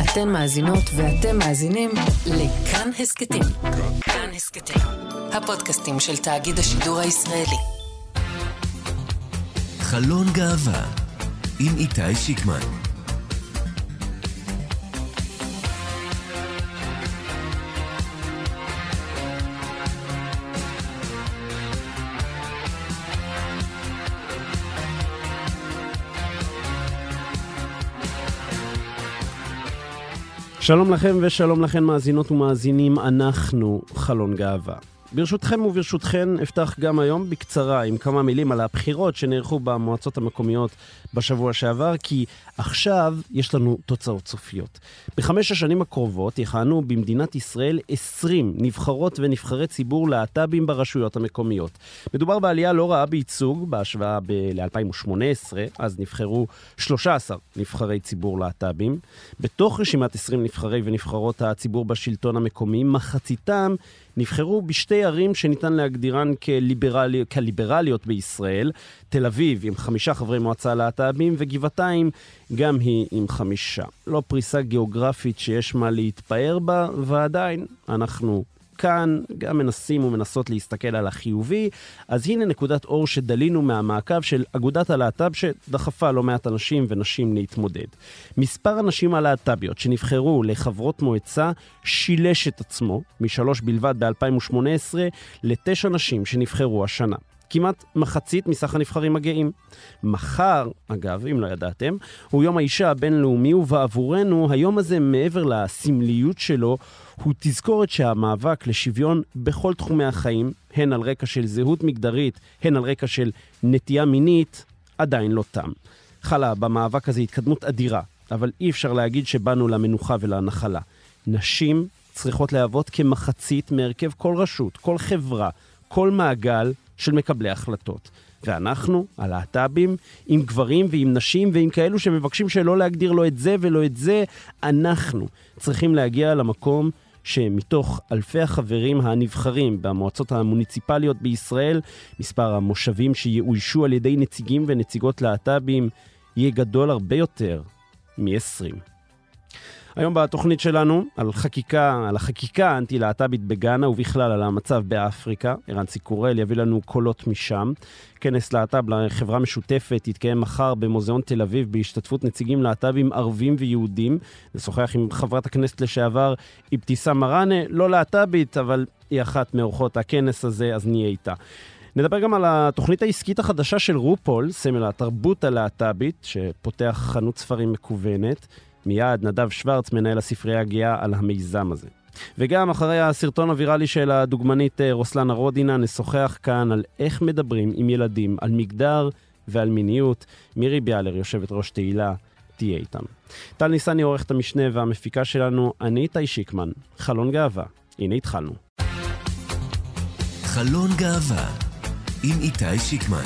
אתן מאזינות ואתם מאזינים לכאן הסקטים. כאן הסקטים, הפודקאסטים של תאגיד השידור הישראלי. חלון גאווה עם איתי שיקמן. שלום לכם ושלום לכן מאזינות ומאזינים, אנחנו חלון גאווה. ברשותכם וברשותכן אפתח גם היום בקצרה עם כמה מילים על הבחירות שנערכו במועצות המקומיות בשבוע שעבר, כי עכשיו יש לנו תוצאות סופיות. ב5 השנים הקרובות יכהנו במדינת ישראל 20 נבחרות ונבחרי ציבור להט"בים ברשויות המקומיות. מדובר בעלייה לא רעה בייצוג בהשוואה ל-2018, אז נבחרו 13 נבחרי ציבור להט"בים. בתוך רשימת 20 נבחרי ונבחרות הציבור בשלטון המקומי, מחציתם נבחרו בשתי ערים שניתן להגדירן כליברליות בישראל, תל אביב עם 5 חברי מועצה להט"בים וגבעתיים גם היא עם 5. לא פריסה גיאוגרפית שיש מה להתפאר בה, ועדיין אנחנו כאן גם מנסים ומנסות להסתכל על החיובי. אז הנה נקודת אור שדלינו מהמעקב של אגודת הלהט"ב שדחפה לא מעט אנשים ונשים להתמודד. מספר הנשים הלהט"ביות שנבחרו לחברות מועצה שילש את עצמו מ3 בלבד ב-2018 ל9 נשים שנבחרו השנה. כמעט מחצית מסך הנבחרים הגאים. מחר, אגב, אם לא ידעתם, הוא יום האישה הבינלאומי, ובעבורנו היום הזה מעבר לסמליות שלו, הוא תזכורת שהמאבק לשוויון בכל תחומי החיים, הן על רקע של זהות מגדרית, הן על רקע של נטייה מינית, עדיין לא תם. חלה במאבק הזה התקדמות אדירה, אבל אי אפשר להגיד שבאנו למנוחה ולנחלה. נשים צריכות להוות כמחצית מהרכב כל רשות, כל חברה, כל מעגל של מקבלי החלטות. ואנחנו, הלהט"בים, עם גברים ועם נשים ועם כאלו שמבקשים שלא להגדיר לו את זה ולא את זה, אנחנו צריכים להגיע למקום שמתוך אלפי החברים הנבחרים במועצות המוניציפליות בישראל, מספר המושבים שיאוישו על ידי נציגים ונציגות להט"בים יהיה גדול הרבה יותר מ-20. היום בתוכנית שלנו על החקיקה האנטי-להט"בית בגאנה ובכלל על המצב באפריקה. ערן קורל יביא לנו קולות משם. כנס להט"ב לחברה משותפת יתקיים מחר במוזיאון תל אביב בהשתתפות נציגים להט"בים ערבים ויהודים. נשוחח עם חברת הכנסת לשעבר אבתיסאם מראענה, לא להט"בית אבל היא אחת מאורחות הכנס הזה, אז נהיה איתה. נדבר גם על התוכנית העסקית החדשה של רופול, סמל התרבות הלהט"בית, שפותח חנות ספרים מקוונת. מיד נדב שוורץ, מנהל הספרייה הגאה, על המיזם הזה. וגם אחרי הסרטון הוויראלי של הדוגמנית רוסלנה רודינה, נשוחח כאן על איך מדברים עם ילדים על מגדר ועל מיניות. מירי ביאלר, יושבת ראש תהילה, תהיה איתם. טל ניסני, עורכת המשנה והמפיקה שלנו, אני איתי שיקמן. חלון גאווה, הנה התחלנו. חלון גאווה עם איתי שיקמן.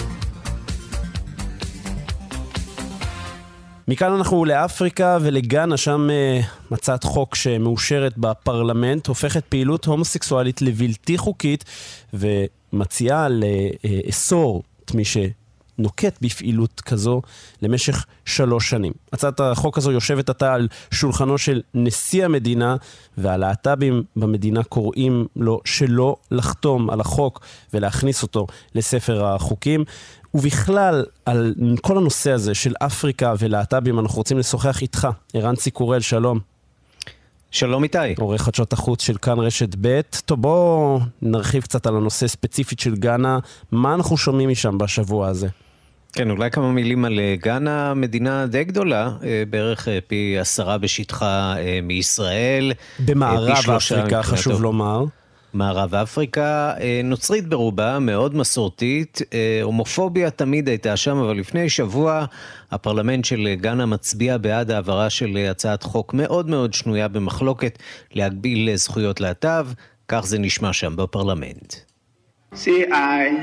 מכאן אנחנו לאפריקה ולגאנה, שם הצעת חוק שמאושרת בפרלמנט הופכת פעילות הומוסקסואלית לבלתי חוקית ומציעה לאסור את מי שנוקט בפעילות כזו למשך 3 שנים. הצעת החוק הזו יושבת עתה על שולחנו של נשיא המדינה, והלהט"בים במדינה קוראים לו שלא לחתום על החוק ולהכניס אותו לספר החוקים. ובכלל, על כל הנושא הזה של אפריקה ולהט"בים, אנחנו רוצים לשוחח איתך. ערן קורל, שלום. שלום איתי. עורך חדשות החוץ של כאן רשת ב'. טוב, בוא נרחיב קצת על הנושא ספציפית של גאנה. מה אנחנו שומעים משם בשבוע הזה? כן, אולי כמה מילים על גאנה, מדינה די גדולה, בערך פי 10 בשטחה מישראל. במערב אפריקה, חשוב לומר. מערב אפריקה, נוצרית ברובה, מאוד מסורתית, הומופוביה תמיד הייתה שם, אבל לפני שבוע הפרלמנט של גאנה מצביע בעד העברה של הצעת חוק מאוד מאוד שנויה במחלוקת להגביל זכויות להט"ב, כך זה נשמע שם בפרלמנט. Say aye.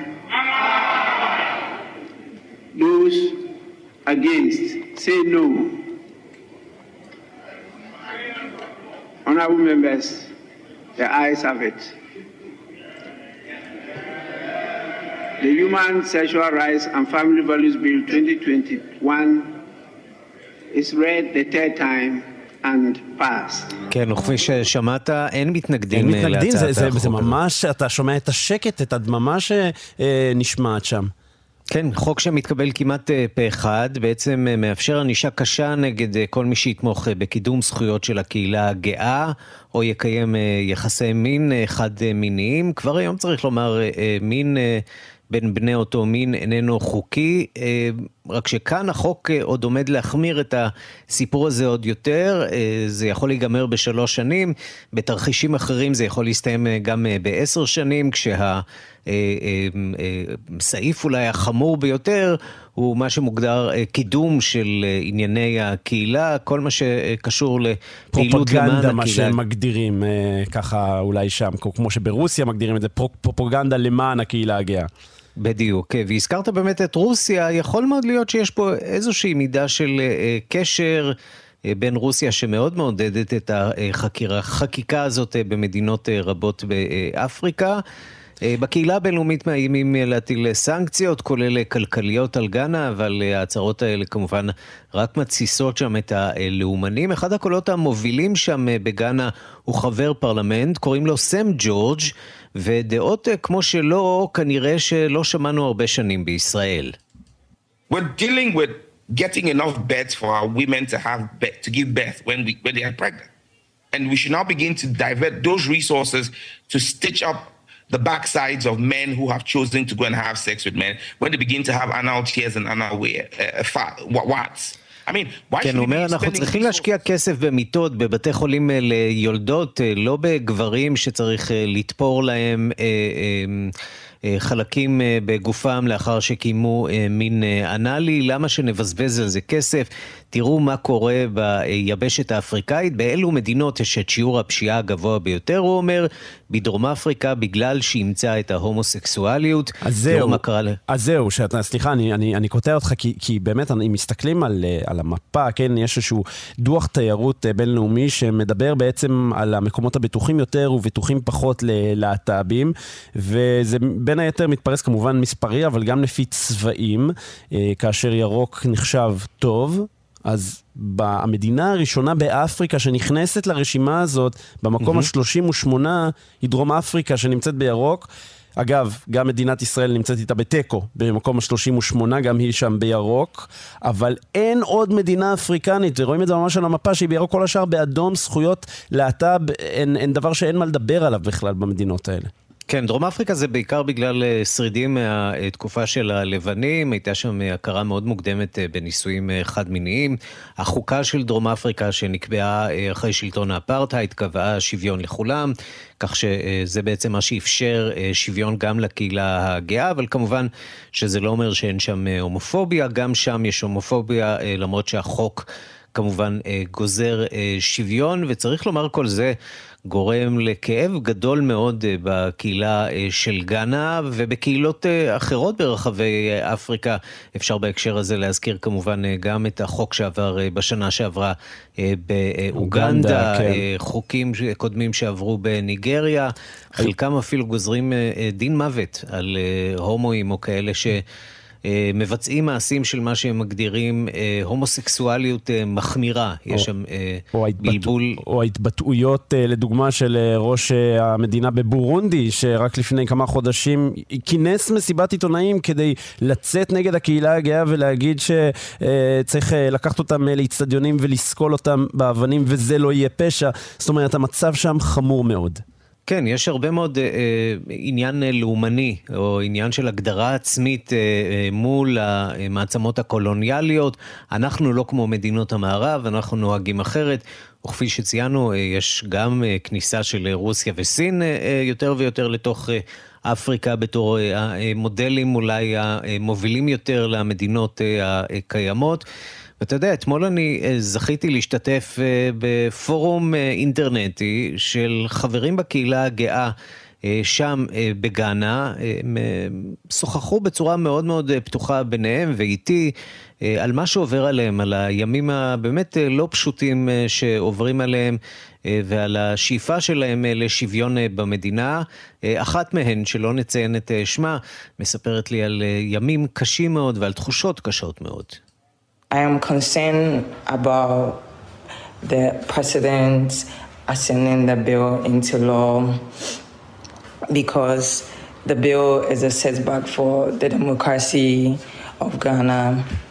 Those against, say no. Honorable members, the ayes have it. The Human Sexual Rights and Family Values Bill 2021 is read the third time and fast. כן, וכפי ששמעת, אין מתנגדים להצעת החוק. זה ממש, אתה שומע את השקט, את הדממה שנשמעת שם. כן, חוק שמתקבל כמעט פה אחד, בעצם מאפשר ענישה קשה נגד כל מי שיתמוך בקידום זכויות של הקהילה הגאה, או יקיים יחסי מין חד-מיניים. כבר היום צריך לומר, מין בין בני אותו מין איננו חוקי, רק שכאן החוק עוד עומד להחמיר את הסיפור הזה עוד יותר, זה יכול להיגמר ב3 שנים, בתרחישים אחרים זה יכול להסתיים גם ב10 שנים, סעיף אולי החמור ביותר הוא מה שמוגדר קידום של ענייני הקהילה, כל מה שקשור לפעילות למען הקהילה. מה שהם מגדירים ככה אולי שם, כמו שברוסיה מגדירים את זה, פרופגנדה למען הקהילה הגאה. בדיוק, והזכרת באמת את רוסיה, יכול מאוד להיות שיש פה איזושהי מידה של קשר בין רוסיה שמאוד מעודדת את החקיקה הזאת במדינות רבות באפריקה. בקהילה הבינלאומית מאיימים להטיל סנקציות, כולל כלכליות על גאנה, אבל ההצהרות האלה כמובן רק מתסיסות שם את הלאומנים. אחד הקולות המובילים שם בגאנה הוא חבר פרלמנט, קוראים לו סם ג'ורג', ודעות כמו שלו כנראה שלא שמענו הרבה שנים בישראל. We're dealing with getting enough beds for our women to give birth when they are pregnant. And we should now begin to divert those resources to stitch up the backsides of men who have chosen to go and have sex with men when they begin to have anal tears and anal warts. כן, הוא אומר, אנחנו צריכים להשקיע כסף במיטות, בבתי חולים ליולדות, לא בגברים שצריך לתפור להם חלקים בגופם לאחר שקיימו מין אנלי. למה שנבזבז על זה כסף? תראו מה קורה ביבשת האפריקאית, באלו מדינות יש את שיעור הפשיעה הגבוה ביותר, הוא אומר, בדרום אפריקה, בגלל שימצא את ההומוסקסואליות. אז זהו, סליחה, אני קוטע אותך, כי באמת, אם מסתכלים על המפה, כן, יש איזשהו דוח תיירות בינלאומי, שמדבר בעצם על המקומות הבטוחים יותר, ובטוחים פחות ללהט"בים, וזה בין היתר מתפרס כמובן מספרי, אבל גם לפי צבעים, כאשר ירוק נחשב טוב, אז המדינה הראשונה באפריקה שנכנסת לרשימה הזאת, במקום ה-38, היא דרום אפריקה שנמצאת בירוק. אגב, גם מדינת ישראל נמצאת איתה בטקו, במקום ה-38, גם היא שם בירוק, אבל אין עוד מדינה אפריקנית, ורואים את זה ממש על המפה שהיא בירוק, כל השאר באדום, זכויות להט"ב, אין דבר שאין מה לדבר עליו בכלל במדינות האלה. כן, דרום אפריקה זה בעיקר בגלל שרידים מהתקופה של הלבנים, הייתה שם הכרה מאוד מוקדמת בניסויים חד-מיניים. החוקה של דרום אפריקה שנקבעה אחרי שלטון האפרטהייד קבעה שוויון לכולם, כך שזה בעצם מה שאפשר שוויון גם לקהילה הגאה, אבל כמובן שזה לא אומר שאין שם הומופוביה, גם שם יש הומופוביה, למרות שהחוק כמובן גוזר שוויון, וצריך לומר כל זה גורם לכאב גדול מאוד בקהילה של גאנה ובקהילות אחרות ברחבי אפריקה. אפשר בהקשר הזה להזכיר כמובן גם את החוק שעבר בשנה שעברה באוגנדה, כן. חוקים קודמים שעברו בניגריה, חלקם אפילו גוזרים דין מוות על הומואים או כאלה מבצעים מעשים של מה שהם מגדירים הומוסקסואליות מחמירה. יש שם בלבול. או ההתבטאויות לדוגמה של ראש המדינה בבורונדי, שרק לפני כמה חודשים כינס מסיבת עיתונאים כדי לצאת נגד הקהילה הגאה ולהגיד שצריך לקחת אותם לאצטדיונים ולסקול אותם באבנים וזה לא יהיה פשע. זאת אומרת, המצב שם חמור מאוד. כן, יש הרבה מאוד עניין לאומני, או עניין של הגדרה עצמית מול המעצמות הקולוניאליות. אנחנו לא כמו מדינות המערב, אנחנו נוהגים אחרת, וכפי שציינו, יש גם כניסה של רוסיה וסין יותר ויותר לתוך אפריקה, בתור המודלים אולי המובילים יותר למדינות הקיימות. ואתה יודע, אתמול אני זכיתי להשתתף בפורום אינטרנטי של חברים בקהילה הגאה שם בגאנה, הם שוחחו בצורה מאוד מאוד פתוחה ביניהם ואיתי על מה שעובר עליהם, על הימים הבאמת לא פשוטים שעוברים עליהם ועל השאיפה שלהם לשוויון במדינה. אחת מהן, שלא נציין את שמה, מספרת לי על ימים קשים מאוד ועל תחושות קשות מאוד. I am concerned about the president signing the bill into law because the bill is a setback for the democracy of Ghana.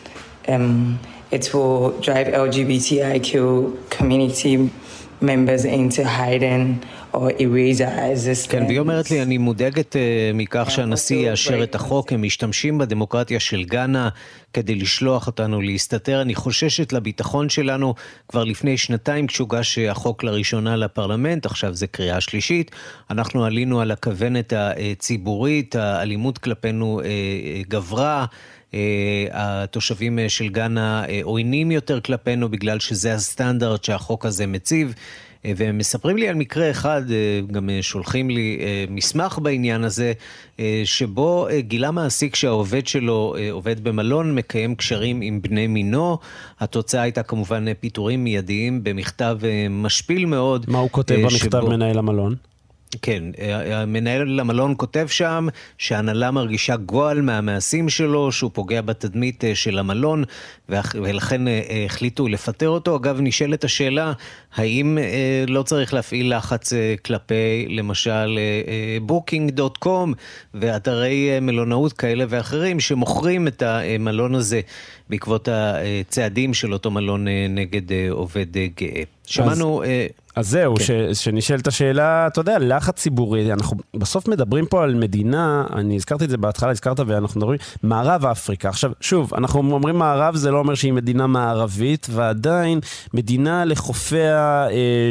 It will drive LGBTIQ community members into hiding or erase our existence. כן, והיא אומרת לי, אני מודאגת מכך שהנשיא יאשר את החוק, הם משתמשים בדמוקרטיה של גאנה כדי לשלוח אותנו להסתתר. אני חוששת לביטחון שלנו כבר לפני 2 כשהוגש החוק לראשונה לפרלמנט, עכשיו זה קריאה שלישית. אנחנו עלינו על הכוונת הציבורית, האלימות כלפינו גברה, התושבים של גאנה עוינים יותר כלפינו בגלל שזה הסטנדרט שהחוק הזה מציב, והם מספרים לי על מקרה אחד, גם שולחים לי מסמך בעניין הזה, שבו גילה מעסיק שהעובד שלו עובד במלון, מקיים קשרים עם בני מינו. התוצאה הייתה כמובן פיטורים מיידיים במכתב משפיל מאוד. מה הוא כותב במכתב מנהל המלון? כן, מנהל המלון כותב שם שההנהלה מרגישה גועל מהמעשים שלו, שהוא פוגע בתדמית של המלון, ולכן החליטו לפטר אותו. אגב, נשאלת השאלה, האם לא צריך להפעיל לחץ כלפי, למשל, booking.com ואתרי מלונאות כאלה ואחרים, שמוכרים את המלון הזה בעקבות הצעדים של אותו מלון נגד עובד גאה. שמענו... אז זהו, שנשאלת השאלה, אתה יודע, לחץ ציבורי, אנחנו בסוף מדברים פה על מדינה, אני הזכרתי את זה בהתחלה, הזכרת ואנחנו מדברים, מערב אפריקה. עכשיו, שוב, אנחנו אומרים מערב, זה לא אומר שהיא מדינה מערבית, ועדיין מדינה לחופיה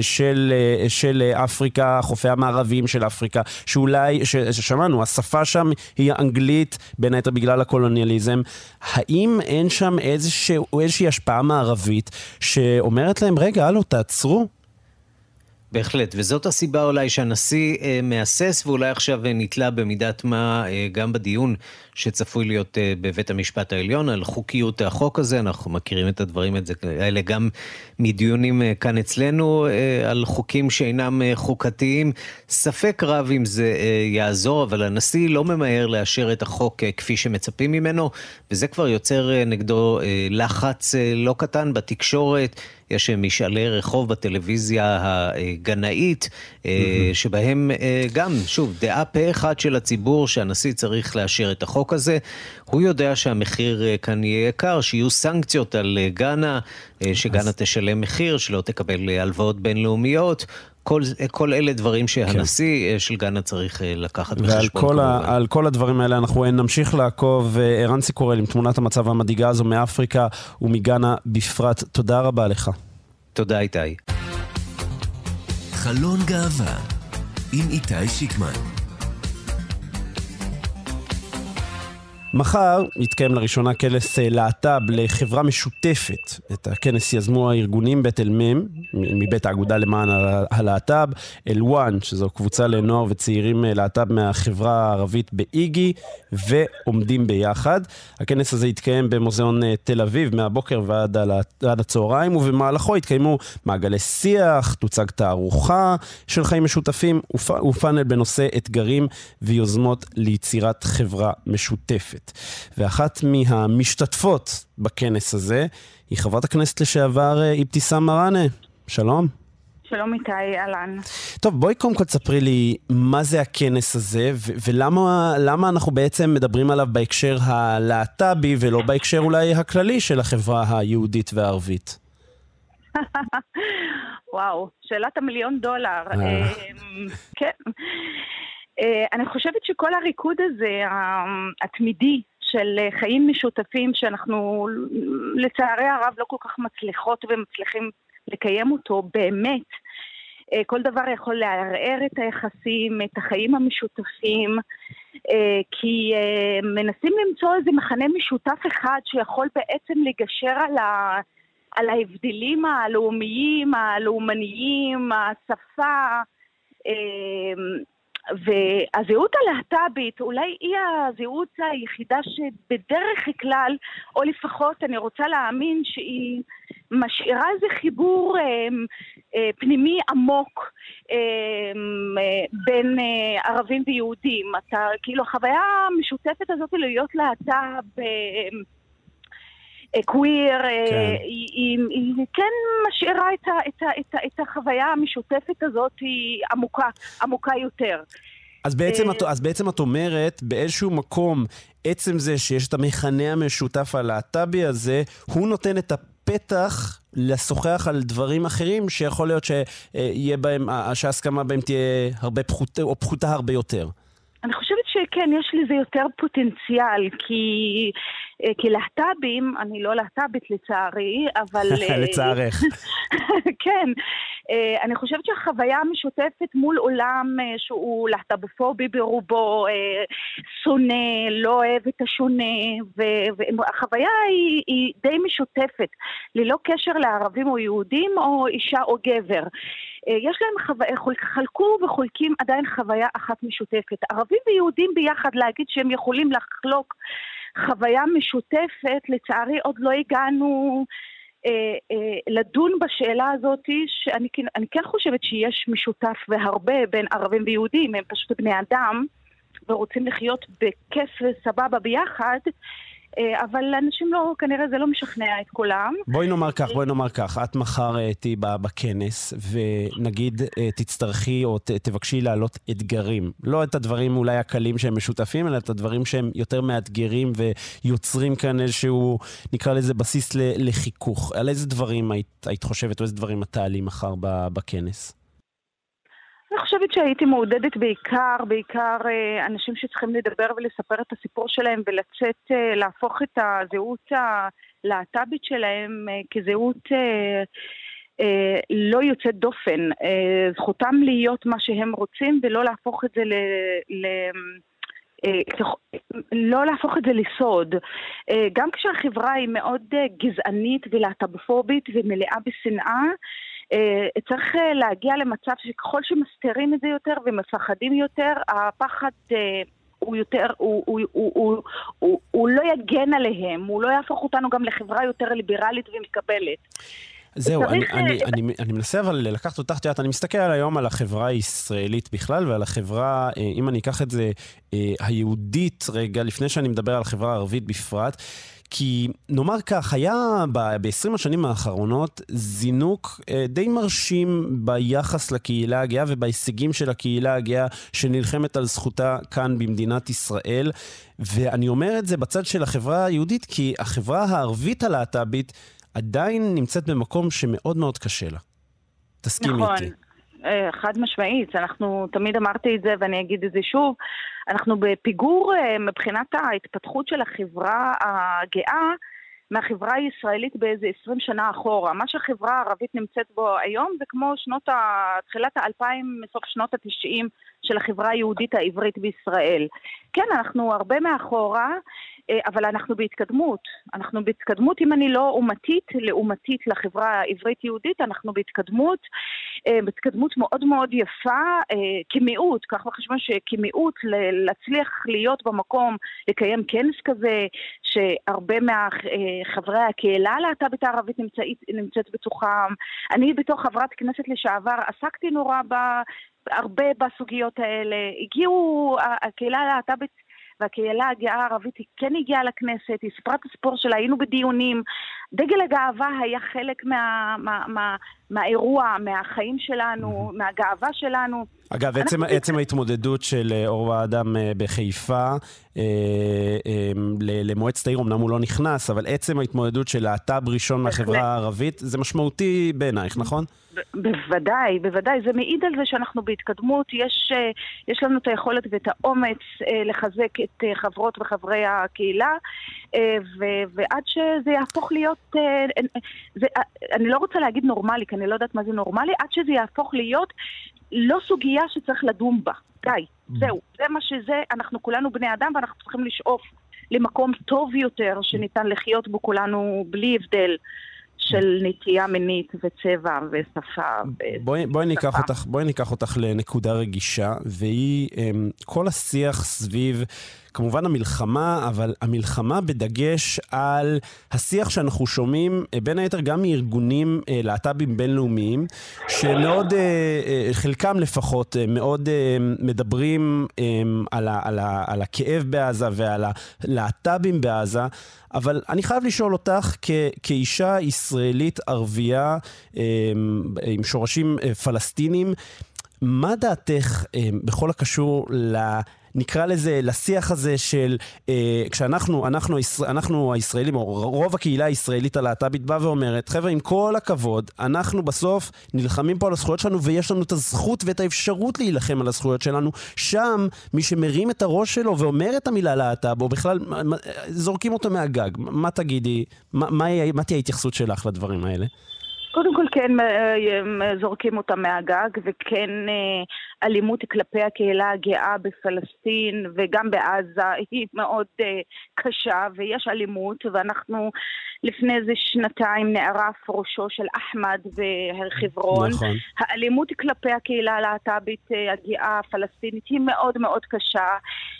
של אפריקה, חופיה המערביים של אפריקה, שאולי, ששמענו, השפה שם היא אנגלית, בין היתר בגלל הקולוניאליזם. האם אין שם איזושהי השפעה מערבית שאומרת להם, רגע, הלו, תעצרו? בהחלט, וזאת הסיבה אולי שהנשיא מאסס ואולי עכשיו נתלה במידת מה גם בדיון שצפוי להיות בבית המשפט העליון על חוקיות החוק הזה. אנחנו מכירים את הדברים האלה גם מדיונים כאן אצלנו על חוקים שאינם חוקתיים. ספק רב אם זה יעזור, אבל הנשיא לא ממהר לאשר את החוק כפי שמצפים ממנו, וזה כבר יוצר נגדו לחץ לא קטן בתקשורת. יש משאלי רחוב בטלוויזיה הגנאית, שבהם גם, שוב, דעה פה אחד של הציבור שהנשיא צריך לאשר את החוק הזה. הוא יודע שהמחיר כאן יהיה יקר, שיהיו סנקציות על גאנה, שגאנה תשלם מחיר, שלא תקבל הלוואות בינלאומיות. כל אלה דברים שהנשיא של גאנה צריך לקחת בחשבון. ועל כל הדברים האלה אנחנו נמשיך לעקוב. ערן סיקורל עם תמונת המצב המדאיגה הזו מאפריקה ומגאנה בפרט. תודה רבה לך. תודה איתי. חלון גאווה עם איתי שיקמן. מחר יתקיים לראשונה כנס להט"ב לחברה משותפת. את הכנס יזמו הארגונים בית אל-מם, מבית האגודה למען הלהט"ב, אל-וואן, שזו קבוצה לנוער וצעירים להט"ב מהחברה הערבית באיגי, ועומדים ביחד. הכנס הזה יתקיים במוזיאון תל אביב, מהבוקר ועד הצהריים, ובמהלכו יתקיימו מעגלי שיח, תוצג תערוכה של חיים משותפים, ופאנל בנושא אתגרים ויוזמות ליצירת חברה משותפת. ואחת מהמשתתפות בכנס הזה היא חברת הכנסת לשעבר אבתיסאם מראענה. שלום. שלום איתי, אהלן. טוב, בואי קודם כל תספרי לי מה זה הכנס הזה, ולמה אנחנו בעצם מדברים עליו בהקשר הלהט"בי, ולא בהקשר אולי הכללי של החברה היהודית והערבית. וואו, שאלת $1,000,000. כן. אני חושבת שכל הריקוד הזה, התמידי של חיים משותפים, שאנחנו לצערי הרב לא כל כך מצליחות ומצליחים לקיים אותו, באמת, כל דבר יכול לערער את היחסים, את החיים המשותפים, כי מנסים למצוא איזה מחנה משותף אחד שיכול בעצם לגשר על ההבדלים הלאומיים, הלאומניים, השפה, והזהות הלהט"בית אולי היא הזהות היחידה שבדרך כלל, או לפחות אני רוצה להאמין שהיא משאירה איזה חיבור פנימי עמוק בין ערבים ויהודים. אתה, כאילו החוויה המשותפת הזאת להיות להט"ב קוויר, היא כן משאירה את החוויה המשותפת הזאת, היא עמוקה יותר. אז בעצם את אומרת, באיזשהו מקום, עצם זה שיש את המכנה המשותף הלהט"בי הזה, הוא נותן את הפתח לשוחח על דברים אחרים, שיכול להיות שיהיה בהם, שההסכמה בהם תהיה הרבה פחותה, או פחותה הרבה יותר. אני חושבת שכן, יש לזה יותר פוטנציאל, כי להט"בים, אני לא להט"בית לצערי, אבל... לצערך. כן, אני חושבת שהחוויה המשותפת מול עולם שהוא להט"בופובי ברובו, שונא, לא אוהב את השונה, והחוויה היא די משותפת, ללא קשר לערבים או יהודים או אישה או גבר. יש להם חלקו וחולקים עדיין חוויה אחת משותפת. ערבים ויהודים ביחד להגיד שהם יכולים לחלוק חוויה משותפת, לצערי עוד לא הגענו לדון בשאלה הזאת, שאני כן חושבת שיש משותף והרבה בין ערבים ויהודים, הם פשוט בני אדם ורוצים לחיות בכיף וסבבה ביחד, אבל לאנשים לא, כנראה זה לא משכנע את כולם. בואי נאמר כך, את מחר תהי בכנס, ונגיד תצטרכי או תבקשי להעלות אתגרים. לא את הדברים אולי הקלים שהם משותפים, אלא את הדברים שהם יותר מאתגרים, ויוצרים כאן איזשהו, נקרא לזה בסיס לחיכוך. על איזה דברים היית חושבת, או איזה דברים את תעלי מחר בכנס? אני חושבת שהייתי מעודדת בעיקר אנשים שצריכים לדבר ולספר את הסיפור שלהם ולצאת, להפוך את הזהות הלהט"בית שלהם כזהות לא יוצאת דופן. זכותם להיות מה שהם רוצים ולא להפוך את זה לא להפוך את זה לסוד. גם כשהחברה היא מאוד גזענית ולהט"בופובית ומלאה בשנאה, צריך להגיע למצב שככל שמסתירים את זה יותר ומפחדים יותר, הפחד הוא יותר, הוא לא יגן עליהם, הוא לא יהפוך אותנו גם לחברה יותר ליברלית ומקבלת. זהו, אני מנסה אבל לקחת אותך, אני מסתכל היום על החברה הישראלית בכלל, ועל החברה, אם אני אקח את זה, היהודית רגע, לפני שאני מדבר על החברה הערבית בפרט, כי נאמר כך, היה ב-20 השנים האחרונות זינוק די מרשים ביחס לקהילה הגאה ובהישגים של הקהילה הגאה שנלחמת על זכותה כאן במדינת ישראל, ואני אומר את זה בצד של החברה היהודית, כי החברה הערבית הלהט"בית עדיין נמצאת במקום שמאוד מאוד קשה לה. תסכימי איתי. חד משמעית, אנחנו תמיד אמרתי את זה ואני אגיד את זה שוב, אנחנו בפיגור מבחינת ההתפתחות של החברה הגאה מהחברה הישראלית באיזה 20 שנה אחורה. מה שהחברה הערבית נמצאת בו היום זה כמו תחילת ה-2000, מסוף שנות ה-90 של החברה היהודית העברית בישראל. כן, אנחנו הרבה מאחורה, אבל אנחנו בהתקדמות. אנחנו בהתקדמות, אם אני לא לעומתית לחברה העברית יהודית, אנחנו בהתקדמות מאוד מאוד יפה, כמיעוט, כך בחשבון שכמיעוט להצליח להיות במקום, לקיים כנס כזה, שהרבה מחברי הקהילה הלהט"בית הערבית נמצאת בתוכם. אני בתוך חברת כנסת לשעבר עסקתי נורא הרבה בסוגיות האלה. הגיעו הקהילה הלהט"בית והקהילה הגאה הערבית היא כן הגיעה לכנסת, היא סיפרה את הסיפור שלה, היינו בדיונים. דגל הגאווה היה חלק מהאירוע, מהחיים שלנו, מהגאווה שלנו. אגב, עצם ההתמודדות של אור האדם בחיפה למועצת העיר, אמנם הוא לא נכנס, אבל עצם ההתמודדות של להט"ב ראשון מהחברה הערבית, זה משמעותי בעינייך, נכון? בוודאי, בוודאי. זה מעיד על זה שאנחנו בהתקדמות, יש לנו את היכולת ואת האומץ לחזק את חברות וחברי הקהילה, ועד שזה יהפוך להיות, אני לא רוצה להגיד נורמלי, כי אני לא יודעת מה זה נורמלי, עד שזה יהפוך להיות לא סוגיה שצריך לדון בה. די, זהו, זה מה שזה, אנחנו כולנו בני אדם ואנחנו צריכים לשאוף למקום טוב יותר שניתן לחיות בו כולנו בלי הבדל של נטייה מינית וצבע ושפה. בואי ניקח אותך לנקודה רגישה, והיא כל השיח סביב כמובן המלחמה, אבל המלחמה בדגש על השיח שאנחנו שומעים, בין היתר גם מארגונים להט"בים בינלאומיים, שמאוד, חלקם לפחות, מאוד מדברים על הכאב בעזה ועל הלהט"בים בעזה, אבל אני חייב לשאול אותך, כאישה ישראלית ערבייה עם שורשים פלסטינים, מה דעתך בכל הקשור נקרא לזה, לשיח הזה של כשאנחנו הישראלים, או רוב הקהילה הישראלית הלהט"בית באה ואומרת, חבר'ה, עם כל הכבוד, אנחנו בסוף נלחמים פה על הזכויות שלנו, ויש לנו את הזכות ואת האפשרות להילחם על הזכויות שלנו. שם, מי שמרים את הראש שלו ואומר את המילה להט"ב, או בכלל זורקים אותו מהגג. מה תגידי? מה תהיה ההתייחסות שלך לדברים האלה? קודם כל כן זורקים אותה מהגג, וכן אלימות כלפי הקהילה הגאה בפלסטין וגם בעזה היא מאוד קשה, ויש אלימות, ואנחנו לפני איזה שנתיים נערף ראשו של אחמד בחברון. נכון. האלימות כלפי הקהילה הלהט"בית הגאה הפלסטינית היא מאוד מאוד קשה,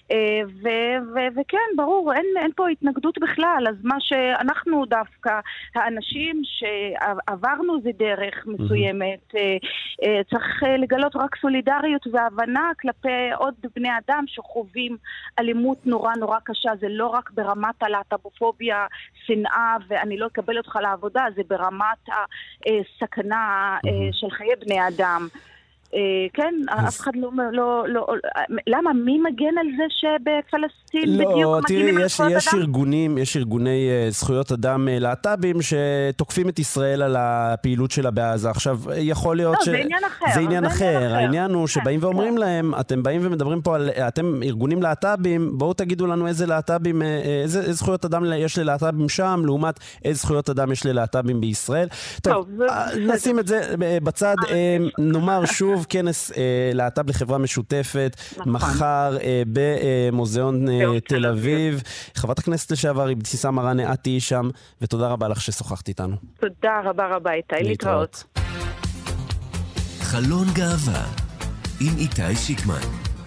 וכן, ברור, אין פה התנגדות בכלל. אז מה שאנחנו דווקא, האנשים שעברנו זה דרך מסוימת, צריך לגלות רק סולידריות והבנה כלפי עוד בני אדם שחווים אלימות נורא נורא קשה. זה לא רק ברמת הלהט"בופוביה, שנאה ואני לא אקבל אותך לעבודה, זה ברמת הסכנה של חיי בני אדם. כן, אף אחד לא, למה? מי מגן על זה שבפלסטין בדיוק מגינים על זכויות אדם? יש ארגוני זכויות אדם להט"בים שתוקפים את ישראל על הפעילות שלה בעזה. עכשיו, יכול להיות זה עניין אחר. זה עניין אחר. העניין הוא שבאים ואומרים להם, אתם באים ומדברים פה על, אתם ארגונים להט"בים, בואו תגידו לנו איזה להט"בים, איזה זכויות אדם יש ללהט"בים שם, לעומת איזה זכויות אדם יש ללהט"בים בישראל. טוב, נשים את זה בצד, נאמר שוב, כנס להט"ב לחברה משותפת, מחר במוזיאון תל אביב. חברת הכנסת לשעבר אבתיסאם מראענה, את תהיי שם, ותודה רבה לך ששוחחת איתנו. תודה רבה, איתי, להתראות. חלון גאווה עם איתי שיקמן.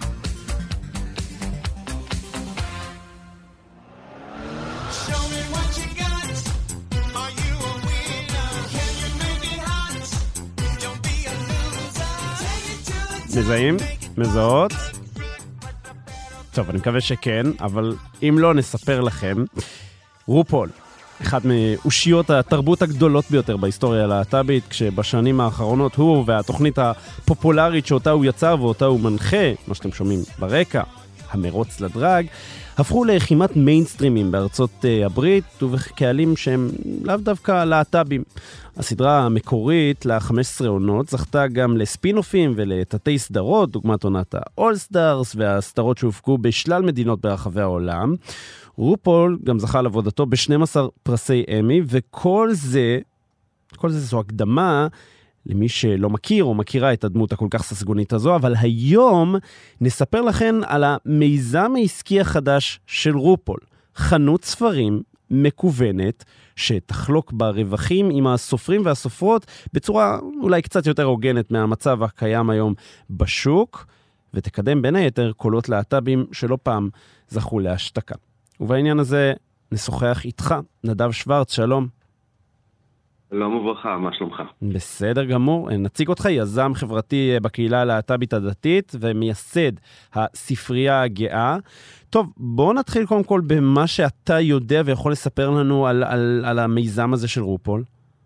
מזהים? מזהות? טוב, אני מקווה שכן, אבל אם לא, נספר לכם. רופול, אחד מאושיות התרבות הגדולות ביותר בהיסטוריה הלהט"בית, כשבשנים האחרונות הוא והתוכנית הפופולרית שאותה הוא יצר ואותה הוא מנחה, מה שאתם שומעים ברקע, המרוץ לדרג, הפכו לחימת מיינסטרימים בארצות הברית ובקהלים שהם לאו דווקא להט"בים. הסדרה המקורית ל-15 עונות זכתה גם לספינופים ולתתי סדרות, דוגמת עונת האול-סטארס והסדרות שהופקו בשלל מדינות ברחבי העולם. רופול גם זכה על עבודתו ב-12 פרסי אמי, וכל זה זו הקדמה למי שלא מכיר או מכירה את הדמות הכל כך ססגונית הזו, אבל היום נספר לכם על המיזם העסקי החדש של רופול, חנות ספרים מקוונת שתחלוק ברווחים עם הסופרים והסופרות בצורה אולי קצת יותר הוגנת מהמצב הקיים היום בשוק, ותקדם בין היתר קולות להט"בים שלא פעם זכו להשתקה. ובעניין הזה נשוחח איתך, נדב שוורץ, שלום. שלום וברכה, מה שלומך? בסדר גמור, נציג אותך, יזם חברתי בקהילה הלהט"בית הדתית ומייסד הספרייה הגאה. טוב, בואו נתחיל קודם כל במה שאתה יודע ויכול לספר לנו על המיזם הזה של רופול.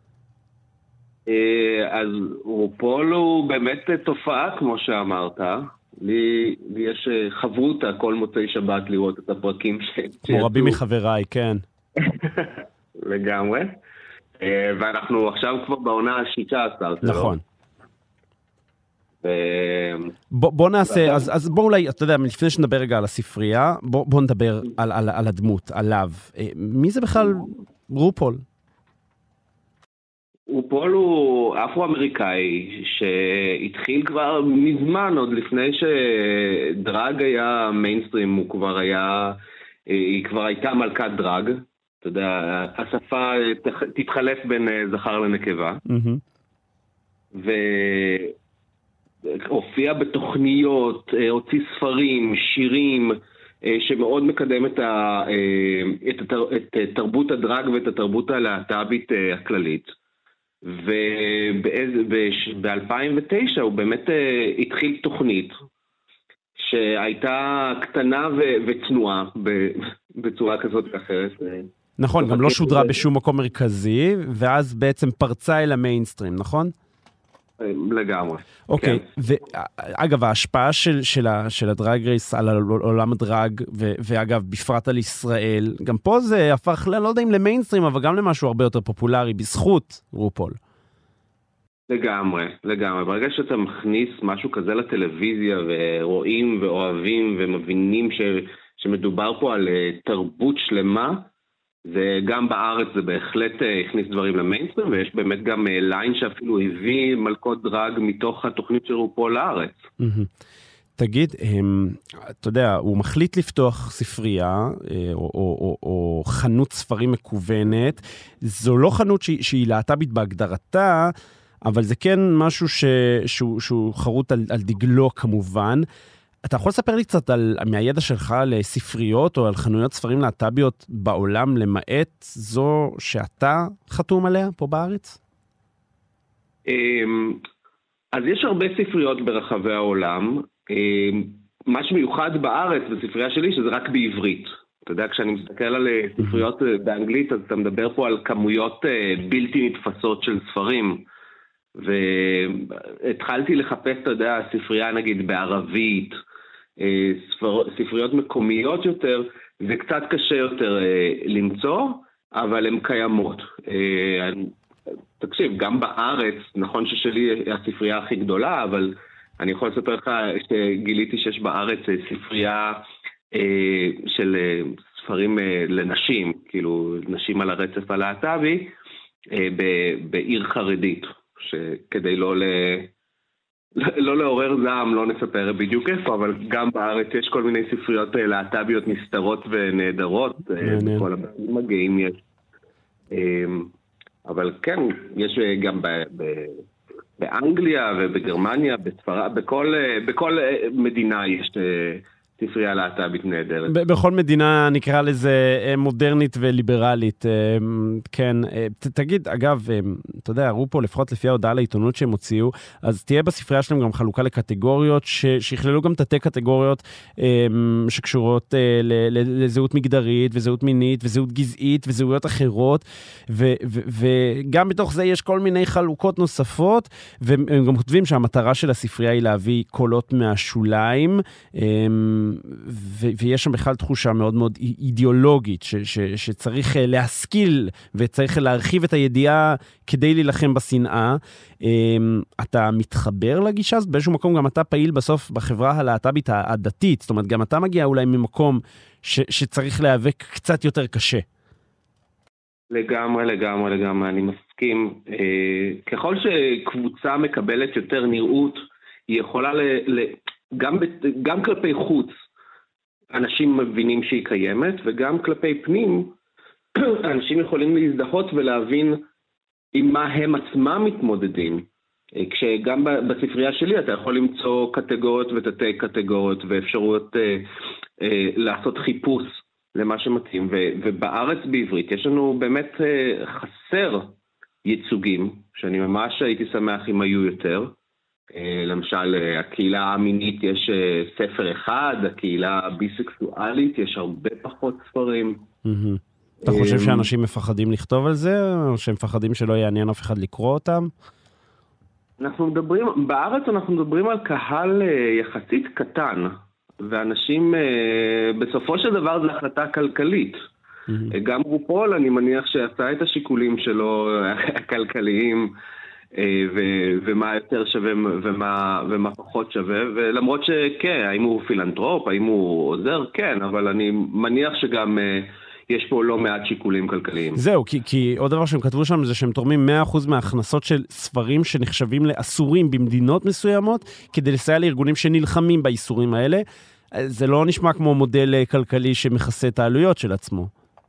אז רופול הוא באמת תופעה, כמו שאמרת. לי יש חברותה כל מוצאי שבת לראות את הפרקים כמו רבים מחבריי, כן. לגמרי. ואנחנו עכשיו כבר בעונה ה-16. נכון. בוא נעשה, אז בוא אולי, אתה יודע, לפני שנדבר רגע על הספרייה, בוא נדבר על הדמות, עליו. מי זה בכלל רופול? רופול הוא אפרו-אמריקאי שהתחיל כבר מזמן, עוד לפני שדרג היה מיינסטרים, היא כבר הייתה מלכת דרג. אתה יודע, השפה תתחלף בין זכר לנקבה. והופיע בתוכניות, הוציא ספרים, שירים, שמאוד מקדם את תרבות הדרג ואת התרבות הלהט"בית הכללית. וב-2009 הוא באמת התחיל תוכנית שהייתה קטנה וצנועה בצורה כזאת ואחרת. נכון, גם לא שודרה בשום מקום מרכזי, ואז בעצם פרצה אל המיינסטרים, נכון? לגמרי. אוקיי, ואגב, ההשפעה של הדרג רייס על עולם הדרג, ואגב, בפרט על ישראל, גם פה זה הפך, לא יודע אם למיינסטרים, אבל גם למשהו הרבה יותר פופולרי, בזכות רופול. לגמרי. ברגע שאתה מכניס משהו כזה לטלוויזיה, ורואים ואוהבים ומבינים שמדובר פה על תרבות שלמה, וגם בארץ זה בהחלט הכניס דברים למיינסטרים, ויש באמת גם ליין שאפילו הביא מלכות דרג מתוך התוכנית של רופול לארץ. תגיד, אתה יודע, הוא מחליט לפתוח ספרייה, או חנות ספרים מקוונת. זו לא חנות שהיא להט"בית בהגדרתה, אבל זה כן משהו שהוא חרוט על דגלו כמובן. אתה יכול לספר לי קצת מהידע שלך על ספריות או על חנויות ספרים להט"ביות בעולם, למעט זו שאתה חתום עליה פה בארץ? אז יש הרבה ספריות ברחבי העולם. מה שמיוחד בארץ בספרייה שלי שזה רק בעברית. אתה יודע, כשאני מסתכל על ספריות באנגלית, אז אתה מדבר פה על כמויות בלתי נתפסות של ספרים. והתחלתי לחפש, אתה יודע, ספרייה נגיד בערבית, ספריות מקומיות יותר, זה קצת קשה יותר למצוא, אבל הן קיימות. תקשיב, גם בארץ, נכון ששלי הספרייה הכי גדולה, אבל אני יכול לספר לך שגיליתי שיש בארץ ספרייה של ספרים לנשים, כאילו נשים על הרצף הלהט"בי, בעיר חרדית, שכדי לא לעורר זעם, לא נספר בדיוק איפה, אבל גם בארץ יש כל מיני ספריות להט"ביות נסתרות ונהדרות, בכל הבתים הגאים יש. אבל כן, יש גם באנגליה ובגרמניה, בספרד, בכל מדינה יש ספרייה להט"בית נהדרת. בכל מדינה נקרא לזה מודרנית וליברלית. כן, תגיד, אגב, אתה יודע, רופול, לפחות לפי ההודעה לעיתונות שהם הוציאו, אז תהיה בספרייה שלהם גם חלוקה לקטגוריות, שיכללו גם תתי קטגוריות שקשורות לזהות מגדרית וזהות מינית וזהות גזעית וזהויות אחרות, וגם בתוך זה יש כל מיני חלוקות נוספות, והם גם כותבים שהמטרה של הספרייה היא להביא קולות מהשוליים, ויש שם בכלל תחושה מאוד מאוד אידיאולוגית, שצריך להשכיל וצריך להרחיב את הידיעה כדי להילחם בשנאה. אתה מתחבר לגישה הזאת? באיזשהו מקום גם אתה פעיל בסוף בחברה הלהט"בית הדתית, זאת אומרת גם אתה מגיע אולי ממקום שצריך להיאבק קצת יותר קשה. לגמרי, אני מסכים. ככל שקבוצה מקבלת יותר נראות, היא יכולה גם כלפי חוץ, אנשים מבינים שהיא קיימת, וגם כלפי פנים, אנשים יכולים להזדהות ולהבין עם מה הם עצמם מתמודדים. כשגם בספרייה שלי אתה יכול למצוא קטגוריות ותתי קטגוריות, ואפשרויות לעשות חיפוש למה שמתאים. ובארץ בעברית יש לנו באמת חסר ייצוגים, שאני ממש הייתי שמח אם היו יותר. למשל, הקהילה המינית יש ספר אחד, הקהילה הביסקסואלית יש הרבה פחות ספרים. אתה חושב שאנשים מפחדים לכתוב על זה, או שהם מפחדים שלא יעניין אף אחד לקרוא אותם? בארץ אנחנו מדברים על קהל יחסית קטן, ואנשים, בסופו של דבר זה החלטה כלכלית. גם רופול, אני מניח שעשה את השיקולים שלו הכלכליים, ומה יותר שווה ומה פחות שווה, ולמרות שכן, האם הוא פילנטרופ, האם הוא עוזר, כן, אבל אני מניח שגם יש פה לא מעט שיקולים כלכליים. זהו, כי עוד דבר שהם כתבו שם זה שהם תורמים 100% מההכנסות של ספרים שנחשבים לאסורים במדינות מסוימות, כדי לסייע לארגונים שנלחמים באיסורים האלה. זה לא נשמע כמו מודל כלכלי שמכסה את העלויות של עצמו.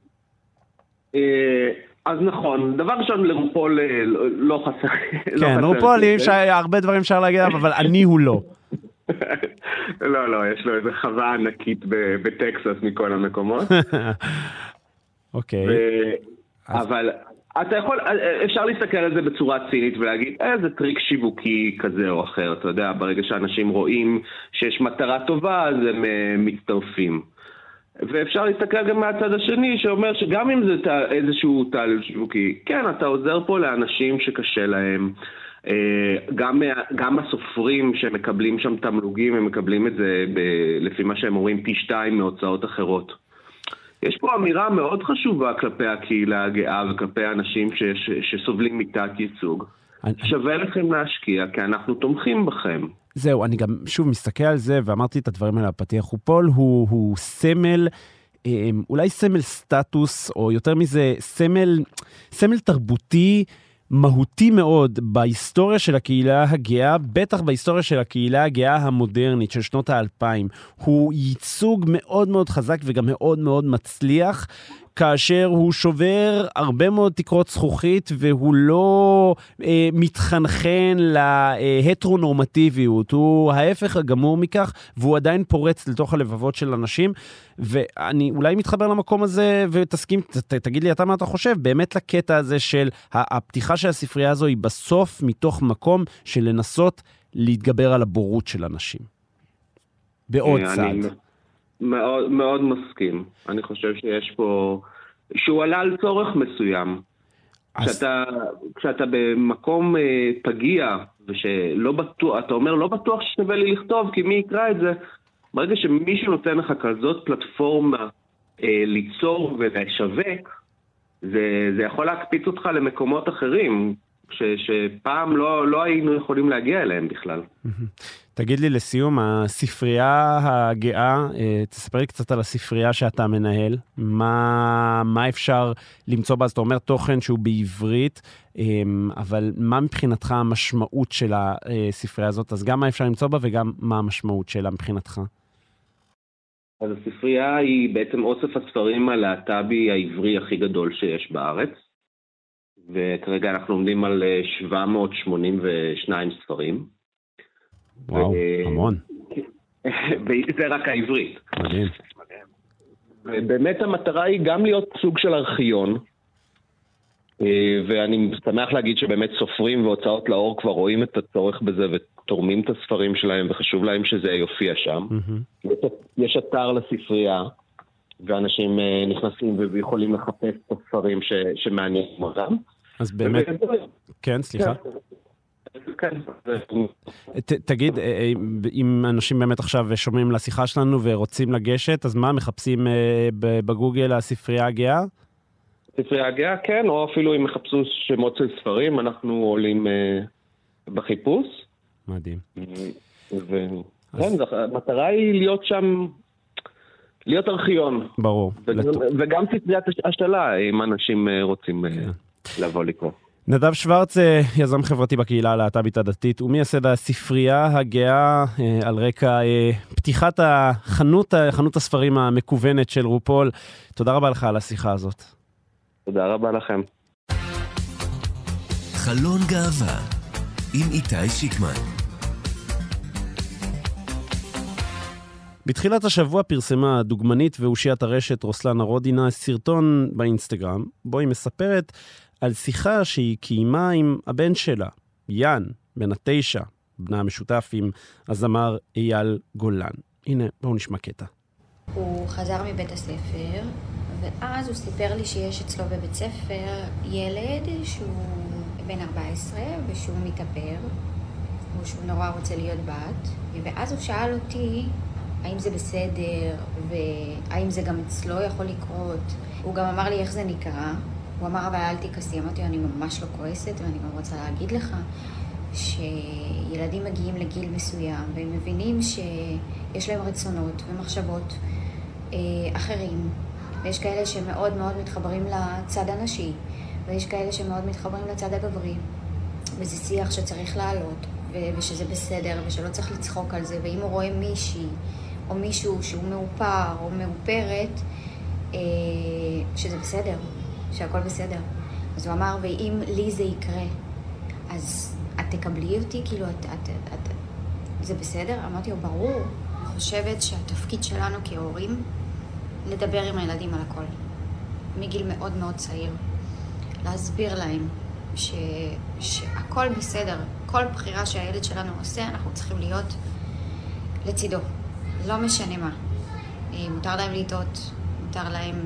אז נכון, דבר ראשון לרופול לא חסר. כן, רופול, הרבה דברים אפשר להגיד, אבל אני הוא לא. לא, יש לו איזו חווה ענקית בטקסס מכל המקומות. אוקיי. אבל אתה יכול, אפשר להסתכל על זה בצורה צינית ולהגיד, זה טריק שיווקי כזה או אחר, אתה יודע, ברגע שאנשים רואים שיש מטרה טובה, אז הם מצטרפים. ואפשר להסתכל גם מהצד השני, שאומר שגם אם זה איזשהו תהליך שיווקי, כן, אתה עוזר פה לאנשים שקשה להם, גם הסופרים שמקבלים שם תמלוגים, הם מקבלים את זה לפי מה שהם אומרים פי 2 מהוצאות אחרות. יש פה אמירה מאוד חשובה כלפי הקהילה הגאה וכלפי האנשים שסובלים מתת ייצוג. שווה לכם להשקיע, כי אנחנו תומכים בכם. זהו, אני גם שוב מסתכל על זה, ואמרתי את הדברים האלה בפתיח. רופול הוא סמל, אולי סמל סטטוס, או יותר מזה, סמל תרבותי, מהותי מאוד בהיסטוריה של הקהילה הגאה, בטח בהיסטוריה של הקהילה הגאה המודרנית של שנות ה-2000. הוא ייצוג מאוד מאוד חזק וגם מאוד מאוד מצליח, כאשר הוא שובר הרבה מאוד תקרות זכוכית, והוא לא מתחנחן להטרונורמטיביות, הוא ההפך הגמור מכך, והוא עדיין פורץ לתוך הלבבות של אנשים, ואני אולי מתחבר למקום הזה, ותסכים, תגיד לי אתה מה אתה חושב, באמת לקטע הזה של הפתיחה של הספרייה הזו, היא בסוף מתוך מקום של לנסות להתגבר על הבורות של אנשים. בעוד צד. מאוד, מאוד מסכים. אני חושב שיש פה, שהוא עלה על צורך מסוים. כשאתה במקום פגיע, ושלא בטוח, אתה אומר, לא בטוח ששווה לי לכתוב, כי מי יקרא את זה? ברגע שמישהו נותן לך כזאת פלטפורמה ליצור ולשווק, זה יכול להקפיץ אותך למקומות אחרים, שפעם לא היינו יכולים להגיע אליהם בכלל. תגיד לי לסיום, הספרייה הגאה, תספר לי קצת על הספרייה שאתה מנהל, מה אפשר למצוא בה? אז אתה אומר תוכן שהוא בעברית, אבל מה מבחינתך המשמעות של הספרייה הזאת? אז גם מה אפשר למצוא בה וגם מה המשמעות שלה מבחינתך? אז הספרייה היא בעצם אוסף הספרים הלהט"בי העברי הכי גדול שיש בארץ, וכרגע אנחנו עומדים על 782 ספרים. וואו, המון. זה רק העברית. מדהים. ובאמת המטרה היא גם להיות סוג של ארכיון, ואני שמח להגיד שבאמת סופרים והוצאות לאור כבר רואים את הצורך בזה ותורמים את הספרים שלהם, וחשוב להם שזה יופיע שם. יש אתר לספרייה, ואנשים נכנסים ויכולים לחפש את הספרים שמעניינים אותם. אז באמת, כן, סליחה. תגיד, אם אנשים באמת עכשיו שומעים לשיחה שלנו ורוצים לגשת, אז מה, מחפשים בגוגל הספרייה הגאה? ספרייה הגאה, כן, או אפילו אם מחפשו שמות של ספרים, אנחנו עולים בחיפוש. מדהים. כן, המטרה היא להיות שם, להיות ארכיון. ברור. וגם ספריית השתלה, אם אנשים רוצים לבוא לקרוא. נדב שוורץ, יזם חברתי בקהילה הלהט"בית הדתית, ומייסד הספרייה הגאה על רקע פתיחת חנות הספרים המקוונת של רופול. תודה רבה לך על השיחה הזאת. תודה רבה לכם. חלון גאווה עם איתי שיקמן. בתחילת השבוע פרסמה הדוגמנית ואושיית הרשת רוסלנה רודינה סרטון באינסטגרם, בו היא מספרת על שיחה שהיא קיימה עם הבן שלה, יאן, בן 9, בנה המשותף עם הזמר אייל גולן. הנה, בואו נשמע קטע. הוא חזר מבית הספר, ואז הוא סיפר לי שיש אצלו בבית ספר ילד שהוא בן 14 ושהוא מתאפר, ושהוא נורא רוצה להיות בת, ואז הוא שאל אותי האם זה בסדר, והאם זה גם אצלו יכול לקרות. הוא גם אמר לי איך זה נקרא. הוא אמר, אבל אל תיכסי. אמרתי, אני ממש לא כועסת, ואני גם רוצה להגיד לך שילדים מגיעים לגיל מסוים, והם מבינים שיש להם רצונות ומחשבות אחרים. ויש כאלה שמאוד מאוד מתחברים לצד הנשי, ויש כאלה שמאוד מתחברים לצד הגברי. וזה שיח שצריך לעלות, ושזה בסדר, ושלא צריך לצחוק על זה. ואם הוא רואה מישהי או מישהו שהוא מאופר או מאופרת, שזה בסדר, שהכל בסדר. אז הוא אמר, ואם לי זה יקרה, אז את תקבלי אותי, כאילו, זה בסדר? אמרתי לו, ברור, חושבת שהתפקיד שלנו כהורים לדבר עם הילדים על הכל. מגיל מאוד מאוד צעיר. להסביר להם שהכל בסדר. כל בחירה שהילד שלנו עושה, אנחנו צריכים להיות לצידו. לא משנה מה. מותר להם לטעות, מותר להם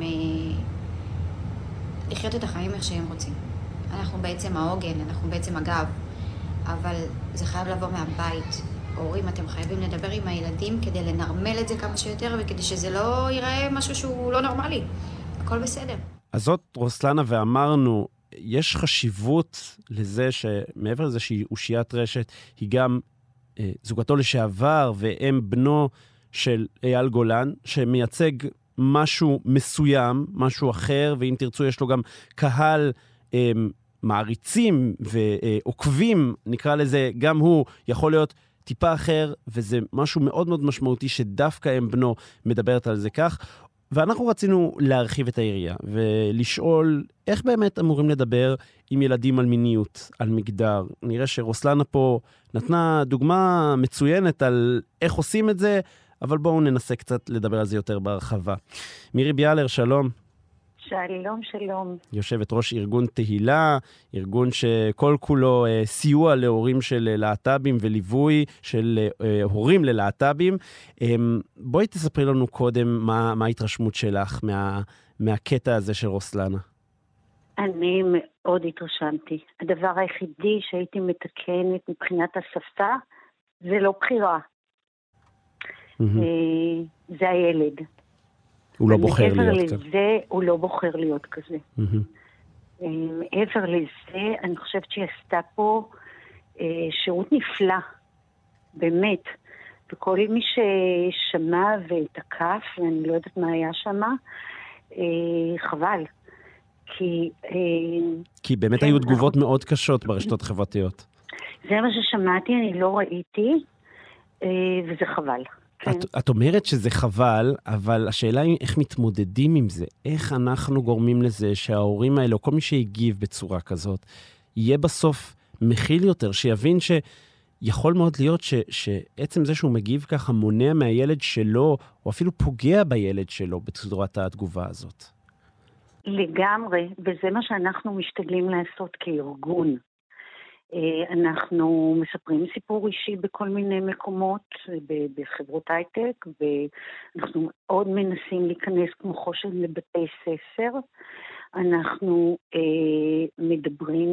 לחיות את החיים איך שהם רוצים. אנחנו בעצם העוגן, אנחנו בעצם הגב, אבל זה חייב לבוא מהבית. הורים, אתם חייבים לדבר עם הילדים כדי לנרמל את זה כמה שיותר, וכדי שזה לא ייראה משהו שהוא לא נורמלי. הכל בסדר. אז זאת רוסלנה, ואמרנו, יש חשיבות לזה שמעבר לזה שהיא אושיית רשת, היא גם זוגתו לשעבר ואם בנו של אייל גולן, שמייצג משהו מסוים, משהו אחר, ואם תרצו יש לו גם קהל מעריצים ועוקבים, נקרא לזה, גם הוא יכול להיות טיפה אחר, וזה משהו מאוד מאוד משמעותי שדווקא אם בנו מדברת על זה כך. ואנחנו רצינו להרחיב את העירייה ולשאול איך באמת אמורים לדבר עם ילדים על מיניות, על מגדר. נראה שרוסלנה פה נתנה דוגמה מצוינת על איך עושים את זה, אבל בואו ננסה קצת לדבר על זה יותר בהרחבה. מירי ביאלר, שלום. שלום, שלום. יושבת ראש ארגון תהילה, ארגון שכל כולו סיוע להורים של להט"בים וליווי של הורים ללהט"בים. בואי תספרי לנו קודם מה ההתרשמות שלך מהקטע הזה של רוסלנה. אני מאוד התרשמתי. הדבר היחידי שהייתי מתקנת מבחינת השפה, זה לא בחירה. זה הילד. הוא לא בוחר להיות כזה. מעבר לזה, הוא לא בוחר להיות כזה. מעבר לזה, אני חושבת שהיא עשתה פה שירות נפלא, באמת. וכל מי ששמע ותקף, ואני לא יודעת מה היה שמה, חבל. כי באמת היו תגובות מאוד קשות ברשתות חברתיות. זה מה ששמעתי, אני לא ראיתי, וזה חבל. את אומרת שזה חבל, אבל השאלה היא איך מתמודדים עם זה. איך אנחנו גורמים לזה שההורים האלה, או כל מי שהגיב בצורה כזאת, יהיה בסוף מכיל יותר, שיבין שיכול מאוד להיות שעצם זה שהוא מגיב ככה מונע מהילד שלו, או אפילו פוגע בילד שלו בצורת התגובה הזאת. לגמרי, וזה מה שאנחנו משתדלים לעשות כארגון. אנחנו מספרים סיפור אישי בכל מיני מקומות, בחברות הייטק, ואנחנו מאוד מנסים להיכנס כמו חושן לבתי ספר. אנחנו מדברים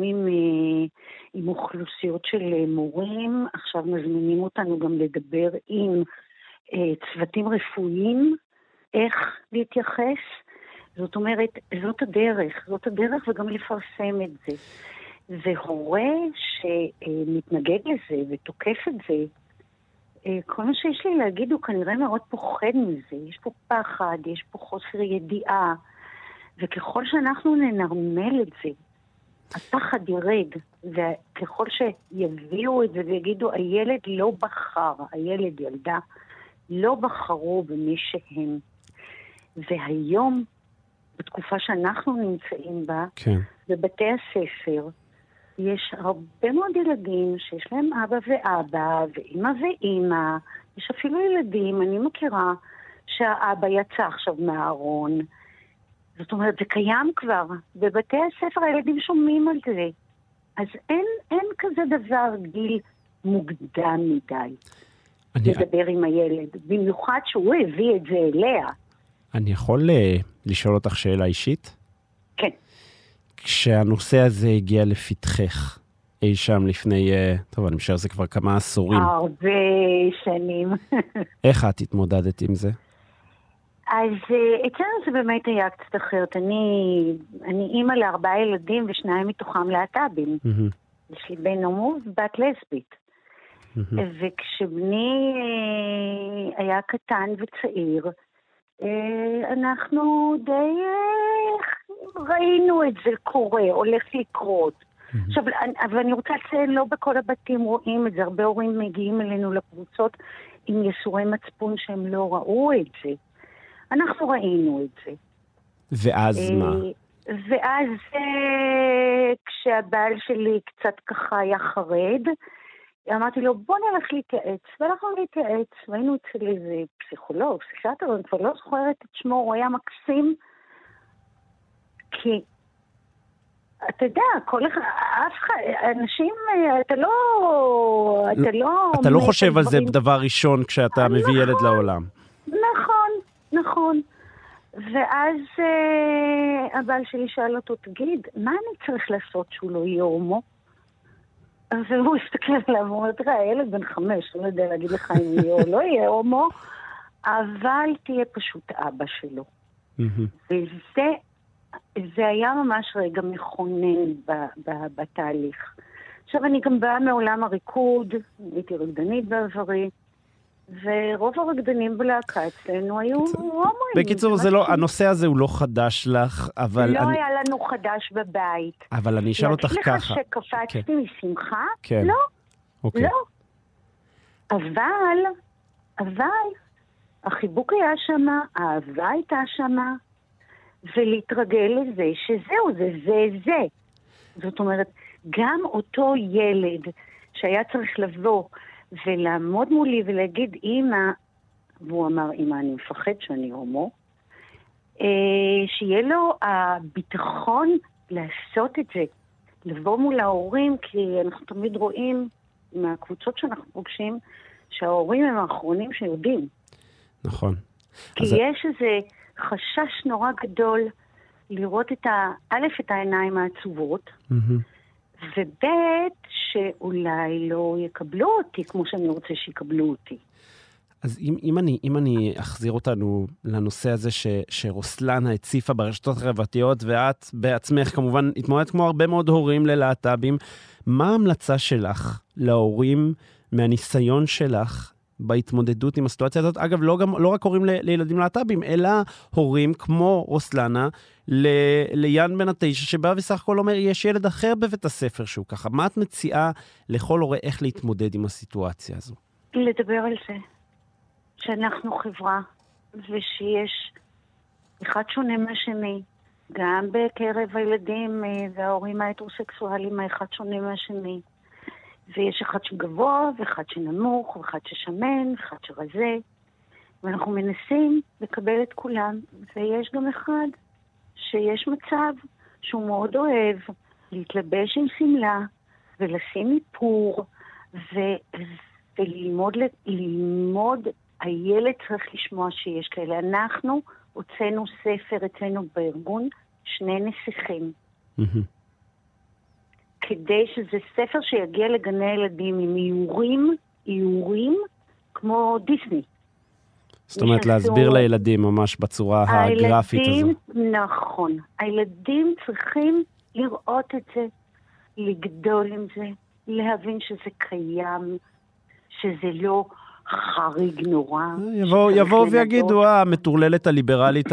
עם אוכלוסיות של מורים, עכשיו מזמינים אותנו גם לדבר עם צוותים רפואיים, איך להתייחס. זאת אומרת, זאת הדרך וגם לפרסם את זה. והורה שמתנגד לזה ותוקף את זה, כל מה שיש לי להגיד הוא כנראה מאוד פוחד מזה. יש פה פחד, יש פה חוסר ידיעה, וככל שאנחנו ננרמל את זה, הפחד ירד, וככל שיביאו את זה ויגידו, הילד לא בחר, הילד ילדה לא בחרו במי שהם. והיום, בתקופה שאנחנו נמצאים בה, כן. בבתי הספר, יש הרבה מאוד ילדים שיש להם אבא ואבא, ואמא ואמא. יש אפילו ילדים, אני מכירה, שהאבא יצא עכשיו מהארון. זאת אומרת, זה קיים כבר. בבתי הספר הילדים שומעים על זה. אז אין כזה דבר גיל מוקדם מדי. לדבר עם הילד. במיוחד שהוא הביא את זה אליה. אני יכול לשאול אותך שאלה אישית? כן. כשהנושא הזה הגיע לפתחך, אי שם לפני, טוב, אני משער זה כבר כמה עשורים. הרבה שנים. איך את התמודדת עם זה? אז אצלנו זה באמת היה קצת אחרת. אני אימא ל4 ילדים ו2 מתוכם להט"בים. יש לי בן הומו ובת לסבית. וכשבני היה קטן וצעיר, אנחנו די ראינו את זה קורה, הולך לקרות. עכשיו, אבל אני רוצה לציין, לא בכל הבתים רואים את זה. הרבה הורים מגיעים אלינו לקבוצות עם יסורי מצפון שהם לא ראו את זה. אנחנו ראינו את זה. ואז מה? ואז כשהבעל שלי קצת ככה היה חרד, אמרתי לו, בוא נלך להתייעץ, והלכנו להתייעץ, והיינו אצל איזה פסיכולוג, פסיכיאטר, אני כבר לא זוכרת את שמו, הוא היה מקסים, כי אתה יודע, כל אחד, אף אחד, אנשים, אתה לא חושב על זה דבר ראשון כשאתה מביא ילד לעולם. נכון. ואז הבעל שלי שאל אותו, תגיד, מה אני צריך לעשות שהוא לא יהיה הומו? והוא הסתכל עליו, הוא אומר, תראה, הילד בן 5, אני לא יודע להגיד לך אם יהיה או לא יהיה הומו, אבל תהיה פשוט אבא שלו. וזה היה ממש רגע מכונן בתהליך. עכשיו אני גם באה מעולם הריקוד, הייתי רקדנית בעברי, ורוב הרקדנים בלהקה אצלנו היו הומואים. בקיצור, הנושא הזה הוא לא חדש לך, אבל... לא היה לנו חדש בבית. אבל אני אשאל אותך ככה. להגיד לך שקפצתי משמחה? כן. לא. לא. אבל, החיבוק היה שמה, האהבה הייתה שמה, ולהתרגל לזה שזהו, זה. זאת אומרת, גם אותו ילד שהיה צריך לבוא ולעמוד מולי ולהגיד, אמא, והוא אמר, אמא, אני מפחד שאני הומו, שיהיה לו הביטחון לעשות את זה, לבוא מול ההורים, כי אנחנו תמיד רואים מהקבוצות שאנחנו פוגשים, שההורים הם האחרונים שיודעים. נכון. כי יש איזה חשש נורא גדול לראות את העיניים העצובות, וב' שאולי לא יקבלו אותי כמו שאני רוצה שיקבלו אותי. אז אם אני אחזיר אותנו לנושא הזה שרוסלנה הציפה ברשתות החברתיות, ואת בעצמך כמובן התמודדת כמו הרבה מאוד הורים ללהט"בים, מה ההמלצה שלך להורים מהניסיון שלך בהתמודדות עם הסיטואציה הזאת? אגב, לא רק הורים לילדים להט"בים, אלא הורים כמו רוסלנה ליאן בן 9, שבא וסך הכל אומר, יש ילד אחר בבית הספר שהוא ככה. מה את מציעה לכל הורה איך להתמודד עם הסיטואציה הזו? לדבר על זה. שאנחנו חברה, ושיש אחד שונה מהשני, גם בקרב הילדים וההורים ההטרוסקסואלים, האחד שונה מהשני. ויש אחד שגבוה, ואחד שנמוך, ואחד ששמן, ואחד שרזה. ואנחנו מנסים לקבל את כולם, ויש גם אחד שיש מצב שהוא מאוד אוהב להתלבש עם סמלה, ולשים איפור, וללמוד, הילד צריך לשמוע שיש כאלה. אנחנו הוצאנו ספר אצלנו בארגון, 2 נסיכים. כדי שזה ספר שיגיע לגני ילדים עם איורים כמו דיסני. זאת אומרת, להסביר לילדים ממש בצורה הגרפית הזו. נכון. הילדים צריכים לראות את זה, לגדול עם זה, להבין שזה קיים, שזה לא חריג נורא. יבואו ויגידו, המטורללת הליברלית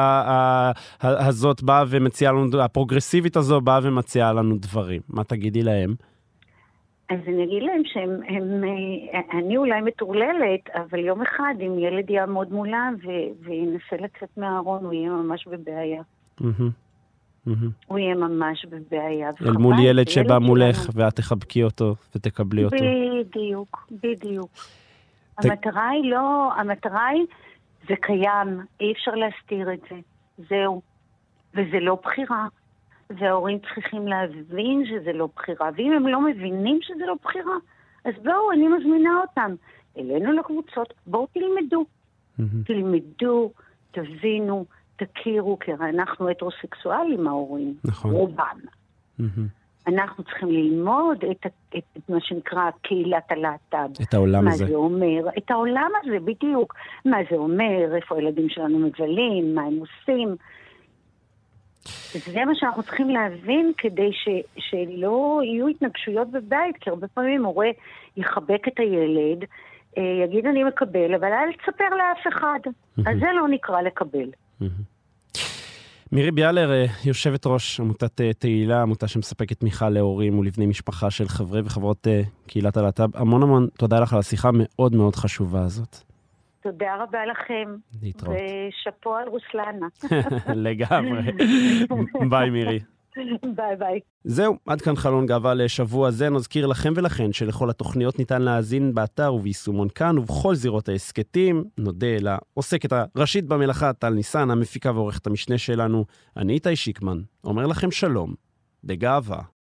הזאת באה ומציעה לנו, הפרוגרסיבית הזו באה ומציעה לנו דברים. מה תגידי להם? אז אני אגיד להם אני אולי מטורללת, אבל יום אחד אם ילד יעמוד מולה וינסה לצאת מהארון, הוא יהיה ממש בבעיה. הוא יהיה ממש בבעיה. אל מול ילד שבא מולך ואת תחבקי אותו ותקבלי אותו. בדיוק. המטרה היא, זה קיים, אי אפשר להסתיר את זה. זהו. וזה לא בחירה. וההורים צריכים להבין שזה לא בחירה. ואם הם לא מבינים שזה לא בחירה, אז בואו, אני מזמינה אותם. אלינו לקבוצות, בואו תלמדו. תלמדו, תבינו, תכירו, כי אנחנו הטרוסקסואלים ההורים. נכון. רובם. אנחנו צריכים ללמוד את מה שנקרא קהילת הלהט"ב. את העולם הזה. מה זה אומר? את העולם הזה, בדיוק. מה זה אומר? איפה הילדים שלנו מבלים? מה הם עושים? זה מה שאנחנו צריכים להבין כדי שלא יהיו התנגשויות בבית, כי הרבה פעמים הורה יחבק את הילד, יגיד אני מקבל, אבל אל תספר לאף אחד. אז זה לא נקרא לקבל. מירי ביאלר, יושבת ראש עמותת תהילה, עמותה שמספקת תמיכה להורים ולבני משפחה של חברי וחברות קהילת הלהט"ב. המון תודה לך על השיחה מאוד מאוד חשובה הזאת. תודה רבה לכם. להתראות. ושפו על רוסלנה. לגמרי. ביי מירי. ביי ביי. זהו, עד כאן חלון גאווה לשבוע זה. נזכיר לכם ולכן שלכל התוכניות ניתן להאזין באתר וביישומון כאן ובכל זירות העסקתים. נודה לעוסקת הראשית במלאכה טל ניסן, המפיקה ועורכת המשנה שלנו. אני איתי שיקמן, אומר לכם שלום, בגאווה.